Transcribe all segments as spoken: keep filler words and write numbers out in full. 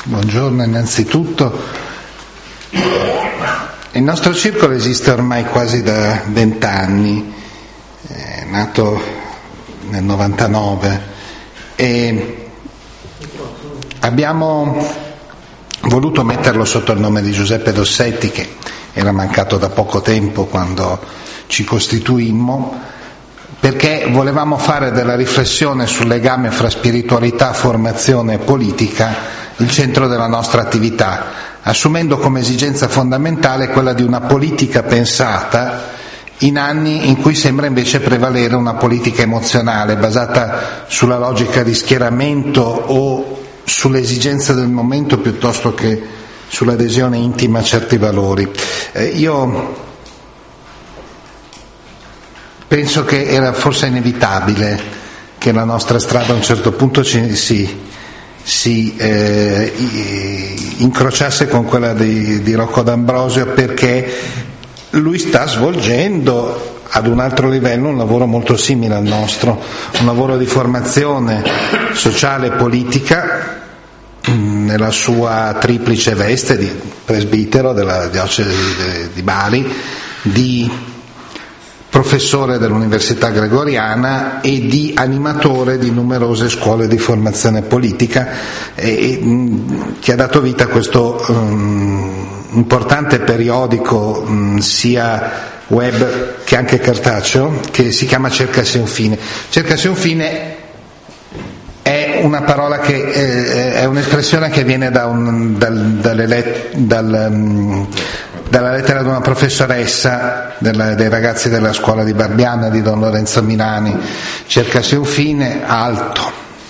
Buongiorno innanzitutto. Il nostro circolo esiste ormai quasi da vent'anni, è nato nel novantanove e abbiamo voluto metterlo sotto il nome di Giuseppe Dossetti, che era mancato da poco tempo quando ci costituimmo, perché volevamo fare della riflessione sul legame fra spiritualità, formazione e politica il centro della nostra attività, assumendo come esigenza fondamentale quella di una politica pensata in anni in cui sembra invece prevalere una politica emozionale basata sulla logica di schieramento o sulle esigenze del momento piuttosto che sull'adesione intima a certi valori. Eh, io penso che era forse inevitabile che la nostra strada a un certo punto ci, si, si eh, incrociasse con quella di, di Rocco D'Ambrosio, perché lui sta svolgendo ad un altro livello un lavoro molto simile al nostro, un lavoro di formazione sociale e politica nella sua triplice veste di presbitero della diocesi di, di Bari, di professore dell'Università Gregoriana e di animatore di numerose scuole di formazione politica, e, e, mh, che ha dato vita a questo um, importante periodico um, sia web che anche cartaceo, che si chiama Cercasi un fine. Cercasi un fine è una parola che eh, è un'espressione che viene da un, dal, dalle let, dal, um, dalla lettera di una professoressa della, dei ragazzi della scuola di Barbiana di Don Lorenzo Milani. Cercasi un fine alto,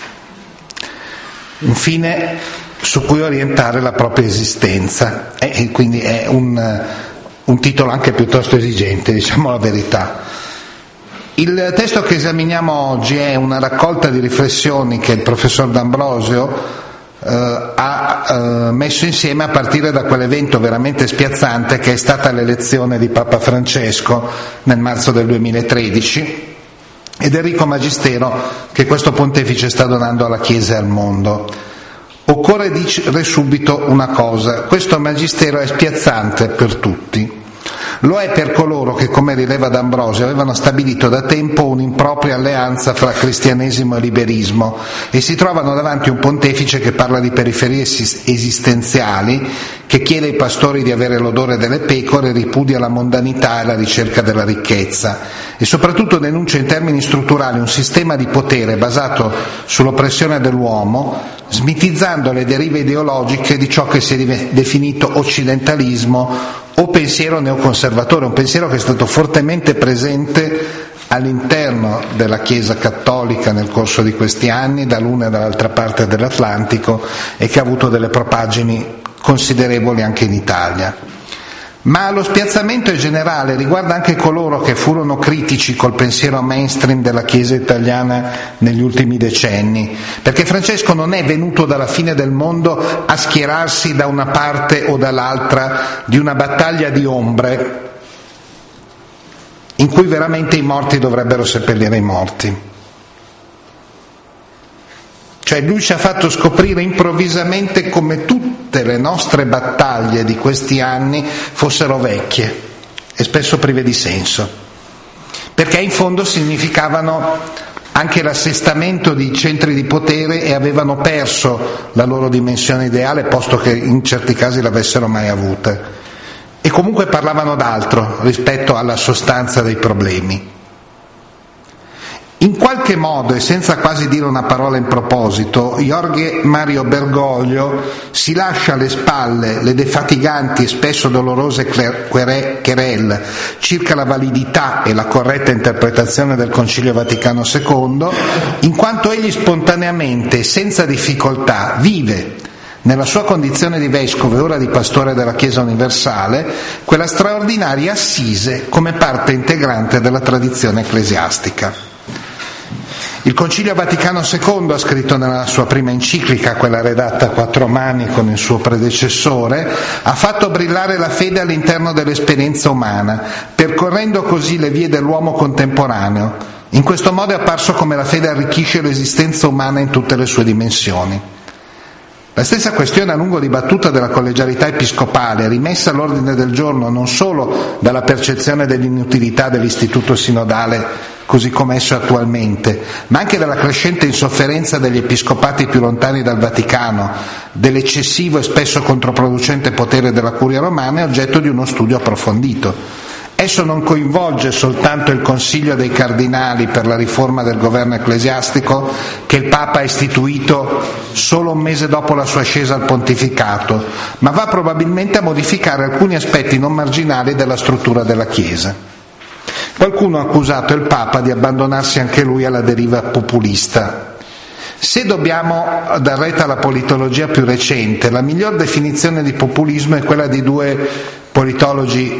un fine su cui orientare la propria esistenza, e quindi è un, un titolo anche piuttosto esigente, diciamo la verità. Il testo che esaminiamo oggi è una raccolta di riflessioni che il professor D'Ambrosio Uh, ha uh, messo insieme a partire da quell'evento veramente spiazzante che è stata l'elezione di Papa Francesco nel marzo del duemilatredici ed il ricco magistero che questo pontefice sta donando alla Chiesa e al mondo. Occorre dire subito una cosa: questo magistero è spiazzante per tutti. Lo è per coloro che, come rileva D'Ambrosio, avevano stabilito da tempo un'impropria alleanza fra cristianesimo e liberismo e si trovano davanti un pontefice che parla di periferie esistenziali, che chiede ai pastori di avere l'odore delle pecore, ripudia la mondanità e la ricerca della ricchezza e soprattutto denuncia in termini strutturali un sistema di potere basato sull'oppressione dell'uomo, smitizzando le derive ideologiche di ciò che si è definito occidentalismo o pensiero neoconservatore, un pensiero che è stato fortemente presente all'interno della Chiesa cattolica nel corso di questi anni, dall'una e dall'altra parte dell'Atlantico, e che ha avuto delle propaggini considerevoli anche in Italia. Ma lo spiazzamento è generale, riguarda anche coloro che furono critici col pensiero mainstream della Chiesa italiana negli ultimi decenni, perché Francesco non è venuto dalla fine del mondo a schierarsi da una parte o dall'altra di una battaglia di ombre in cui veramente i morti dovrebbero seppellire i morti. Cioè lui ci ha fatto scoprire improvvisamente come tutte le nostre battaglie di questi anni fossero vecchie e spesso prive di senso, perché in fondo significavano anche l'assestamento di centri di potere e avevano perso la loro dimensione ideale, posto che in certi casi l'avessero mai avuta, e comunque parlavano d'altro rispetto alla sostanza dei problemi. In qualche modo, e senza quasi dire una parola in proposito, Jorge Mario Bergoglio si lascia alle spalle le defatiganti e spesso dolorose querelle circa la validità e la corretta interpretazione del Concilio Vaticano secondo, in quanto egli spontaneamente e senza difficoltà vive, nella sua condizione di vescovo e ora di pastore della Chiesa universale, quella straordinaria assise come parte integrante della tradizione ecclesiastica. Il Concilio Vaticano secondo, ha scritto nella sua prima enciclica, quella redatta a quattro mani con il suo predecessore, ha fatto brillare la fede all'interno dell'esperienza umana, percorrendo così le vie dell'uomo contemporaneo. In questo modo è apparso come la fede arricchisce l'esistenza umana in tutte le sue dimensioni. La stessa questione a lungo dibattuta della collegialità episcopale, rimessa all'ordine del giorno non solo dalla percezione dell'inutilità dell'istituto sinodale così come esso attualmente, ma anche dalla crescente insofferenza degli episcopati più lontani dal Vaticano, dell'eccessivo e spesso controproducente potere della Curia Romana, è oggetto di uno studio approfondito. Esso non coinvolge soltanto il Consiglio dei Cardinali per la riforma del governo ecclesiastico che il Papa ha istituito solo un mese dopo la sua ascesa al pontificato, ma va probabilmente a modificare alcuni aspetti non marginali della struttura della Chiesa. Qualcuno ha accusato il Papa di abbandonarsi anche lui alla deriva populista. Se dobbiamo dar retta alla politologia più recente, la miglior definizione di populismo è quella di due politologi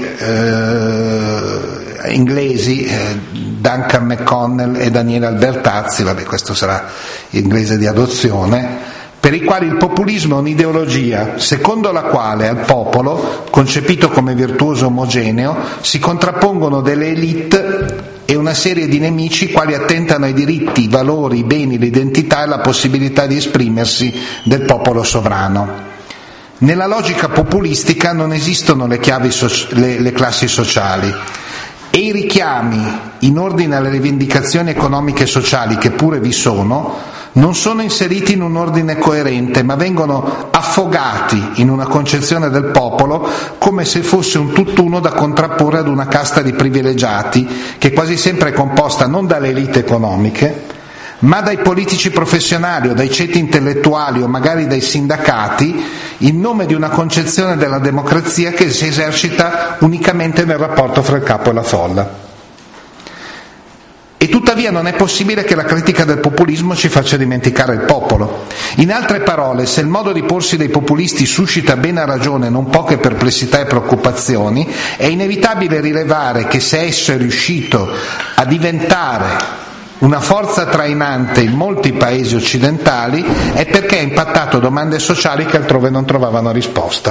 eh, inglesi, eh, Duncan McConnell e Daniele Albertazzi, vabbè, questo sarà inglese di adozione, per i quali il populismo è un'ideologia secondo la quale al popolo, concepito come virtuoso omogeneo, si contrappongono delle élite e una serie di nemici quali attentano ai diritti, i valori, i beni, l'identità e la possibilità di esprimersi del popolo sovrano. Nella logica populistica non esistono le, chiavi so- le, le classi sociali e i richiami in ordine alle rivendicazioni economiche e sociali, che pure vi sono, non sono inseriti in un ordine coerente, ma vengono affogati in una concezione del popolo come se fosse un tutt'uno da contrapporre ad una casta di privilegiati che quasi sempre è composta non dalle elite economiche, ma dai politici professionali o dai ceti intellettuali o magari dai sindacati, in nome di una concezione della democrazia che si esercita unicamente nel rapporto fra il capo e la folla. E tuttavia non è possibile che la critica del populismo ci faccia dimenticare il popolo. In altre parole, se il modo di porsi dei populisti suscita bene a ragione non poche perplessità e preoccupazioni, è inevitabile rilevare che se esso è riuscito a diventare una forza trainante in molti paesi occidentali è perché ha impattato domande sociali che altrove non trovavano risposta.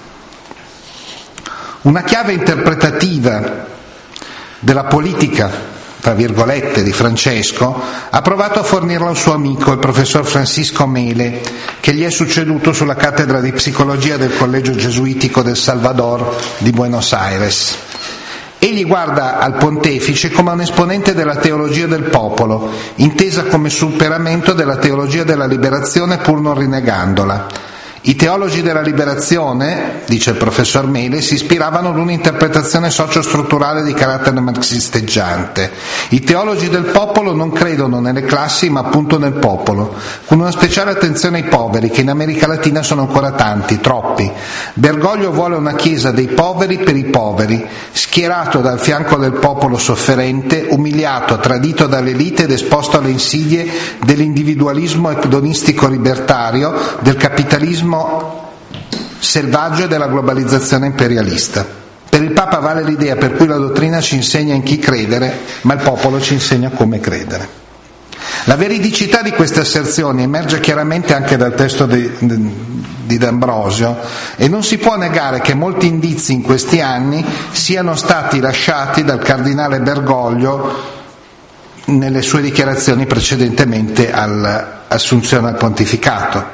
Una chiave interpretativa della politica, tra virgolette, di Francesco, ha provato a fornirla un suo amico, il professor Francisco Mele, che gli è succeduto sulla cattedra di psicologia del Collegio Gesuitico del Salvador di Buenos Aires. Egli guarda al pontefice come un esponente della teologia del popolo, intesa come superamento della teologia della liberazione pur non rinnegandola. I teologi della liberazione, dice il professor Mele, si ispiravano ad un'interpretazione socio-strutturale di carattere marxisteggiante. I teologi del popolo non credono nelle classi ma appunto nel popolo, con una speciale attenzione ai poveri, che in America Latina sono ancora tanti, troppi. Bergoglio vuole una chiesa dei poveri per i poveri, schierato dal fianco del popolo sofferente, umiliato, tradito dall'elite ed esposto alle insidie dell'individualismo hedonistico libertario, del capitalismo selvaggio e della globalizzazione imperialista. Per il Papa vale l'idea per cui la dottrina ci insegna in chi credere, ma il popolo ci insegna come credere. La veridicità di queste asserzioni emerge chiaramente anche dal testo di, di D'Ambrosio e non si può negare che molti indizi in questi anni siano stati lasciati dal cardinale Bergoglio nelle sue dichiarazioni precedentemente all'assunzione al pontificato.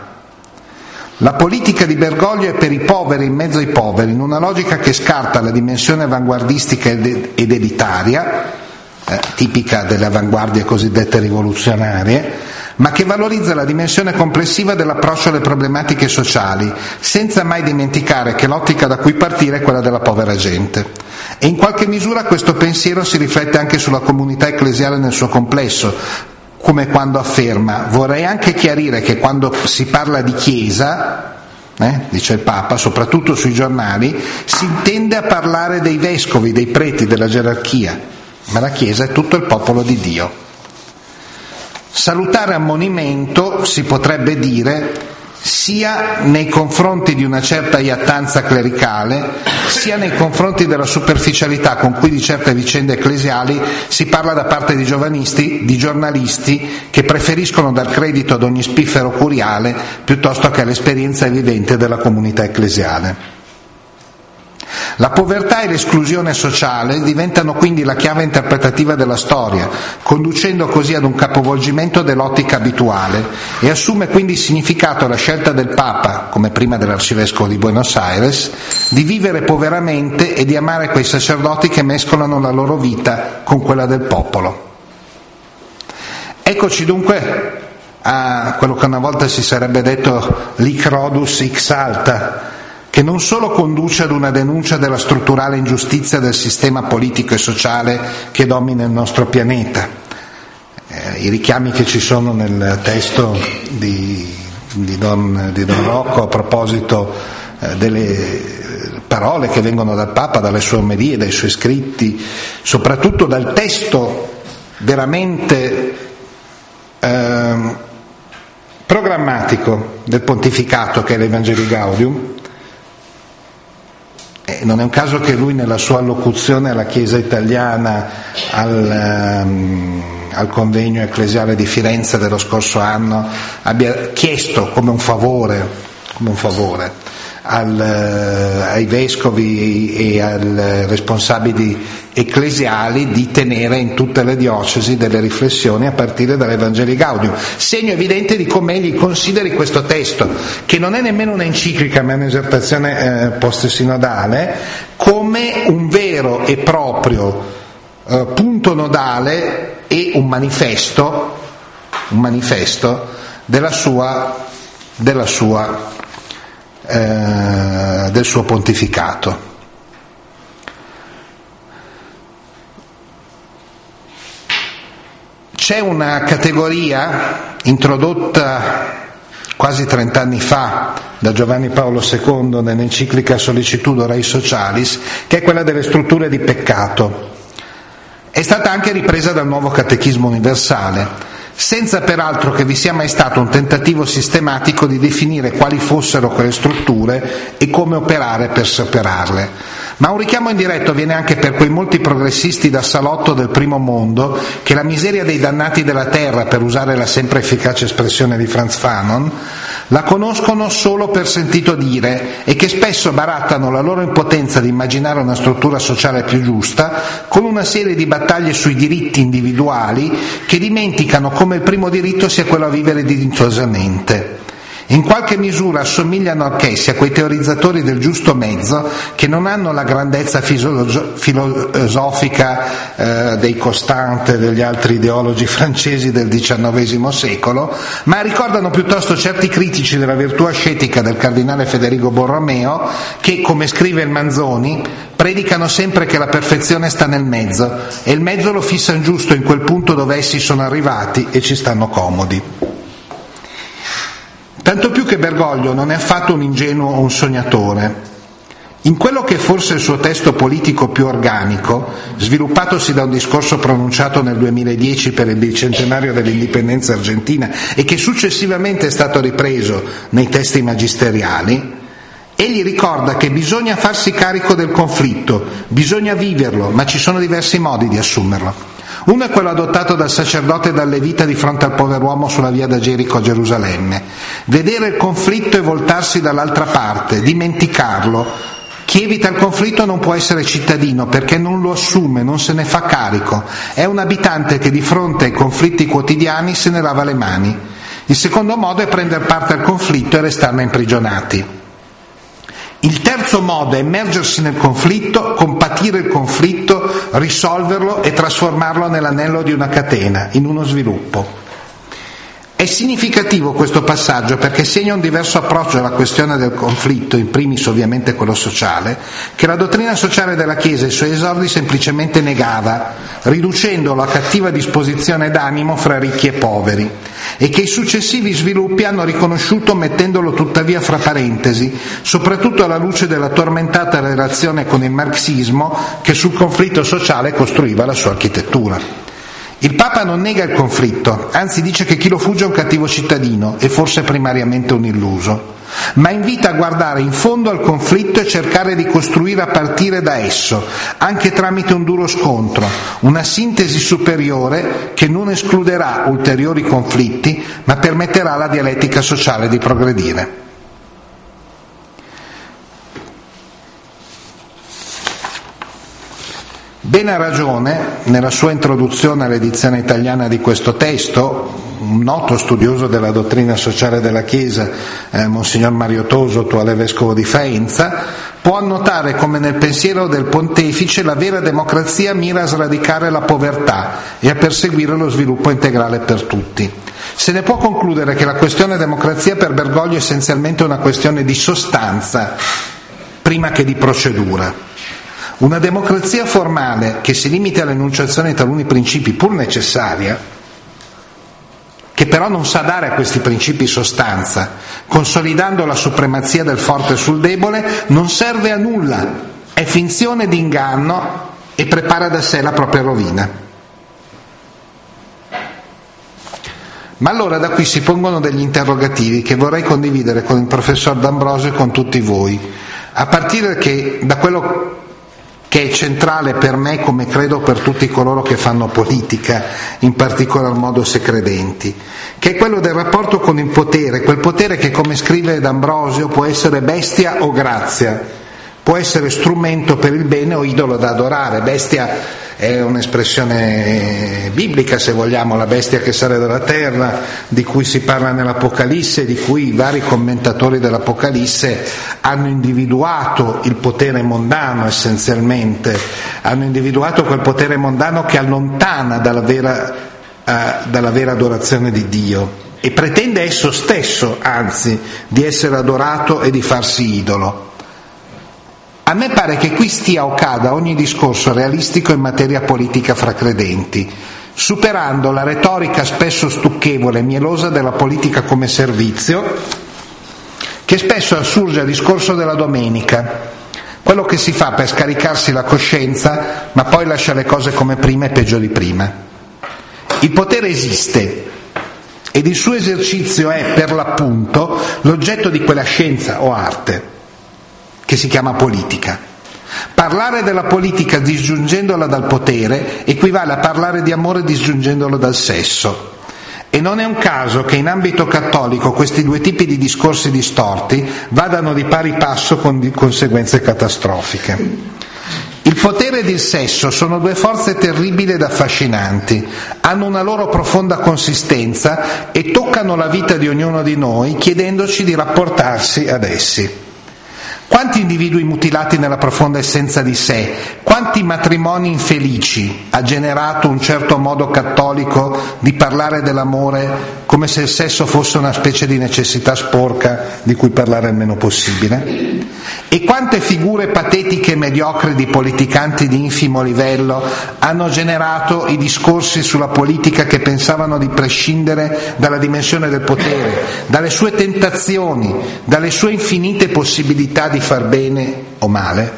La politica di Bergoglio è per i poveri in mezzo ai poveri, in una logica che scarta la dimensione avanguardistica ed elitaria, eh, tipica delle avanguardie cosiddette rivoluzionarie, ma che valorizza la dimensione complessiva dell'approccio alle problematiche sociali, senza mai dimenticare che l'ottica da cui partire è quella della povera gente. E in qualche misura questo pensiero si riflette anche sulla comunità ecclesiale nel suo complesso, come quando afferma: vorrei anche chiarire che quando si parla di Chiesa, eh, dice il Papa, soprattutto sui giornali, si intende a parlare dei vescovi, dei preti, della gerarchia, ma la Chiesa è tutto il popolo di Dio. Salutare ammonimento, si potrebbe dire, sia nei confronti di una certa iattanza clericale, sia nei confronti della superficialità con cui di certe vicende ecclesiali si parla da parte di giovanisti, di giornalisti che preferiscono dar credito ad ogni spiffero curiale piuttosto che all'esperienza vivente della comunità ecclesiale. La povertà e l'esclusione sociale diventano quindi la chiave interpretativa della storia, conducendo così ad un capovolgimento dell'ottica abituale, e assume quindi significato la scelta del Papa, come prima dell'Arcivescovo di Buenos Aires, di vivere poveramente e di amare quei sacerdoti che mescolano la loro vita con quella del popolo. Eccoci dunque a quello che una volta si sarebbe detto l'hic Rhodus hic salta, che non solo conduce ad una denuncia della strutturale ingiustizia del sistema politico e sociale che domina il nostro pianeta. Eh, I richiami che ci sono nel testo di, di, Don, di Don Rocco a proposito eh, delle parole che vengono dal Papa, dalle sue omelie, dai suoi scritti, soprattutto dal testo veramente eh, programmatico del pontificato che è l'Evangelii Gaudium. Eh, non è un caso che lui nella sua allocuzione alla Chiesa italiana al, um, al convegno ecclesiale di Firenze dello scorso anno abbia chiesto come un favore, come un favore al, ai vescovi e ai responsabili ecclesiali di tenere in tutte le diocesi delle riflessioni a partire dall'Evangelii Gaudium, segno evidente di come egli consideri questo testo, che non è nemmeno un'enciclica ma è un'esortazione eh, post-sinodale, come un vero e proprio eh, punto nodale e un manifesto, un manifesto della sua, della sua eh, del suo pontificato. C'è una categoria introdotta quasi trent'anni fa da Giovanni Paolo secondo nell'enciclica Sollicitudo Rei Socialis, che è quella delle strutture di peccato. È stata anche ripresa dal nuovo Catechismo universale, senza peraltro che vi sia mai stato un tentativo sistematico di definire quali fossero quelle strutture e come operare per superarle. Ma un richiamo indiretto viene anche per quei molti progressisti da salotto del primo mondo che la miseria dei dannati della terra, per usare la sempre efficace espressione di Franz Fanon, la conoscono solo per sentito dire e che spesso barattano la loro impotenza di immaginare una struttura sociale più giusta con una serie di battaglie sui diritti individuali che dimenticano come il primo diritto sia quello a vivere dignitosamente. In qualche misura assomigliano anch'essi a quei teorizzatori del giusto mezzo che non hanno la grandezza filosofica eh, dei Constante e degli altri ideologi francesi del diciannovesimo secolo, ma ricordano piuttosto certi critici della virtù ascetica del cardinale Federico Borromeo che, come scrive il Manzoni, predicano sempre che la perfezione sta nel mezzo e il mezzo lo fissano giusto in quel punto dove essi sono arrivati e ci stanno comodi. Tanto più che Bergoglio non è affatto un ingenuo o un sognatore. In quello che è forse il suo testo politico più organico, sviluppatosi da un discorso pronunciato nel duemiladieci per il bicentenario dell'indipendenza argentina e che successivamente è stato ripreso nei testi magisteriali, egli ricorda che bisogna farsi carico del conflitto, bisogna viverlo, ma ci sono diversi modi di assumerlo. Uno è quello adottato dal sacerdote e dal levita di fronte al pover'uomo sulla via da Gerico a Gerusalemme. Vedere il conflitto e voltarsi dall'altra parte, dimenticarlo. Chi evita il conflitto non può essere cittadino perché non lo assume, non se ne fa carico. È un abitante che di fronte ai conflitti quotidiani se ne lava le mani. Il secondo modo è prendere parte al conflitto e restarne imprigionati. Il terzo modo è immergersi nel conflitto, compatire il conflitto, risolverlo e trasformarlo nell'anello di una catena, in uno sviluppo. È significativo questo passaggio perché segna un diverso approccio alla questione del conflitto, in primis ovviamente quello sociale, che la dottrina sociale della Chiesa e i suoi esordi semplicemente negava, riducendolo a cattiva disposizione d'animo fra ricchi e poveri, e che i successivi sviluppi hanno riconosciuto mettendolo tuttavia fra parentesi, soprattutto alla luce della tormentata relazione con il marxismo che sul conflitto sociale costruiva la sua architettura. Il Papa non nega il conflitto, anzi dice che chi lo fugge è un cattivo cittadino e forse primariamente un illuso, ma invita a guardare in fondo al conflitto e cercare di costruire a partire da esso, anche tramite un duro scontro, una sintesi superiore che non escluderà ulteriori conflitti, ma permetterà alla dialettica sociale di progredire. Bene ha ragione, nella sua introduzione all'edizione italiana di questo testo, un noto studioso della dottrina sociale della Chiesa, eh, Monsignor Mario Toso, attuale vescovo di Faenza, può annotare come nel pensiero del pontefice la vera democrazia mira a sradicare la povertà e a perseguire lo sviluppo integrale per tutti. Se ne può concludere che la questione democrazia per Bergoglio è essenzialmente una questione di sostanza, prima che di procedura. Una democrazia formale che si limiti all'enunciazione di taluni principi, pur necessaria, che però non sa dare a questi principi sostanza, consolidando la supremazia del forte sul debole, non serve a nulla, è finzione di inganno e prepara da sé la propria rovina. Ma allora da qui si pongono degli interrogativi che vorrei condividere con il professor D'Ambrosio e con tutti voi, a partire che, da quello che è centrale per me, come credo per tutti coloro che fanno politica, in particolar modo se credenti, che è quello del rapporto con il potere, quel potere che, come scrive D'Ambrosio, può essere bestia o grazia, può essere strumento per il bene o idolo da adorare. Bestia è un'espressione biblica, se vogliamo, la bestia che sale dalla terra, di cui si parla nell'Apocalisse, di cui i vari commentatori dell'Apocalisse hanno individuato il potere mondano essenzialmente, hanno individuato quel potere mondano che allontana dalla vera, uh, dalla vera adorazione di Dio e pretende esso stesso, anzi, di essere adorato e di farsi idolo. A me pare che qui stia o cada ogni discorso realistico in materia politica fra credenti, superando la retorica spesso stucchevole e mielosa della politica come servizio, che spesso assurge al discorso della domenica, quello che si fa per scaricarsi la coscienza, ma poi lascia le cose come prima e peggio di prima. Il potere esiste ed il suo esercizio è, per l'appunto, l'oggetto di quella scienza o arte che si chiama politica. Parlare della politica disgiungendola dal potere equivale a parlare di amore disgiungendolo dal sesso. E non è un caso che in ambito cattolico questi due tipi di discorsi distorti vadano di pari passo con conseguenze catastrofiche. Il potere ed il sesso sono due forze terribili ed affascinanti, hanno una loro profonda consistenza e toccano la vita di ognuno di noi chiedendoci di rapportarsi ad essi. Quanti individui mutilati nella profonda essenza di sé, quanti matrimoni infelici ha generato un certo modo cattolico di parlare dell'amore come se il sesso fosse una specie di necessità sporca di cui parlare il meno possibile? E quante figure patetiche e mediocri di politicanti di infimo livello hanno generato i discorsi sulla politica che pensavano di prescindere dalla dimensione del potere, dalle sue tentazioni, dalle sue infinite possibilità di far bene o male?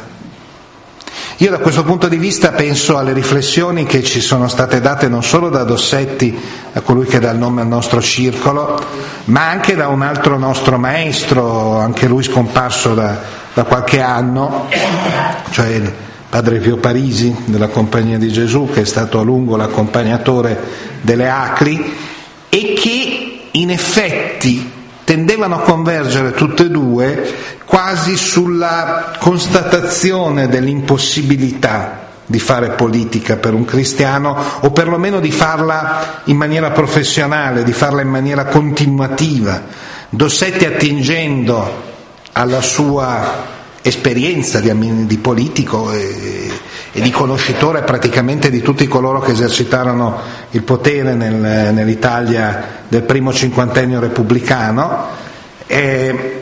Io da questo punto di vista penso alle riflessioni che ci sono state date non solo da Dossetti, a colui che dà il nome al nostro circolo, ma anche da un altro nostro maestro, anche lui scomparso da, da qualche anno, cioè il padre Pio Parisi della Compagnia di Gesù, che è stato a lungo l'accompagnatore delle Acri e che in effetti tendevano a convergere tutte e due quasi sulla constatazione dell'impossibilità di fare politica per un cristiano, o perlomeno di farla in maniera professionale, di farla in maniera continuativa. Dossetti, attingendo alla sua esperienza di, di politico e, e di conoscitore praticamente di tutti coloro che esercitarono il potere nel, nell'Italia del primo cinquantennio repubblicano, eh,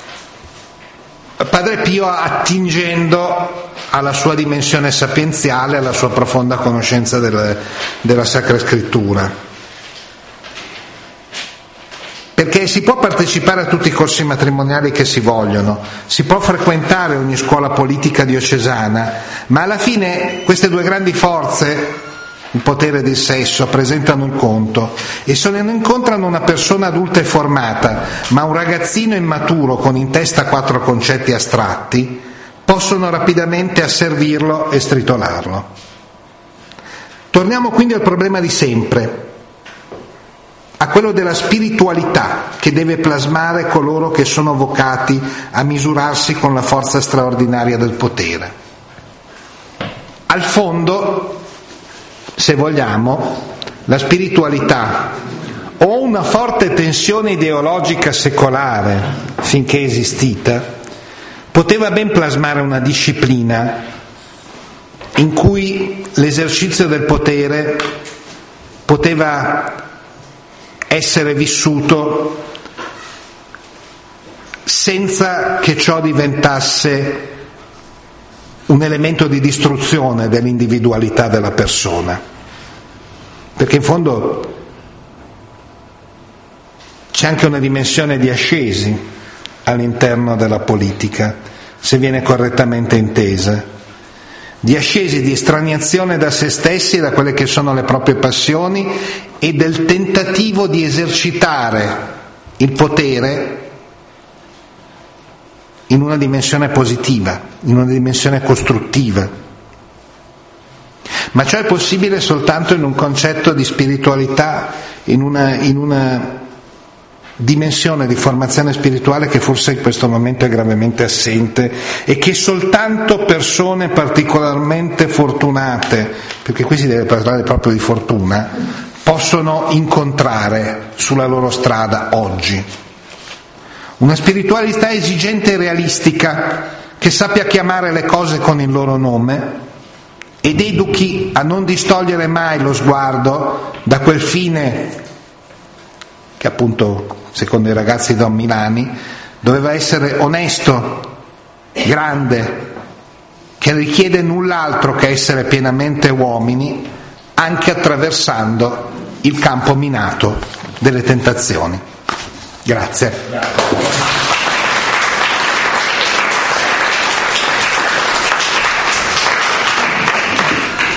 Padre Pio, attingendo alla sua dimensione sapienziale, alla sua profonda conoscenza del, della Sacra Scrittura. Perché si può partecipare a tutti i corsi matrimoniali che si vogliono, si può frequentare ogni scuola politica diocesana, ma alla fine queste due grandi forze, il potere del sesso, presentano il conto, e se non incontrano una persona adulta e formata, ma un ragazzino immaturo con in testa quattro concetti astratti, possono rapidamente asservirlo e stritolarlo. Torniamo quindi al problema di sempre, a quello della spiritualità che deve plasmare coloro che sono vocati a misurarsi con la forza straordinaria del potere. Al fondo, se vogliamo, la spiritualità o una forte tensione ideologica secolare, finché esistita, poteva ben plasmare una disciplina in cui l'esercizio del potere poteva essere vissuto senza che ciò diventasse un elemento di distruzione dell'individualità della persona, perché in fondo c'è anche una dimensione di ascesi all'interno della politica, se viene correttamente intesa, di ascesi, di estraniazione da se stessi, da quelle che sono le proprie passioni e del tentativo di esercitare il potere in una dimensione positiva, in una dimensione costruttiva. Ma ciò è possibile soltanto in un concetto di spiritualità, in una, in una dimensione di formazione spirituale che forse in questo momento è gravemente assente e che soltanto persone particolarmente fortunate, perché qui si deve parlare proprio di fortuna, possono incontrare sulla loro strada oggi. Una spiritualità esigente e realistica che sappia chiamare le cose con il loro nome ed educhi a non distogliere mai lo sguardo da quel fine che appunto secondo i ragazzi Don Milani doveva essere onesto, grande, che richiede null'altro che essere pienamente uomini, anche attraversando il campo minato delle tentazioni. Grazie.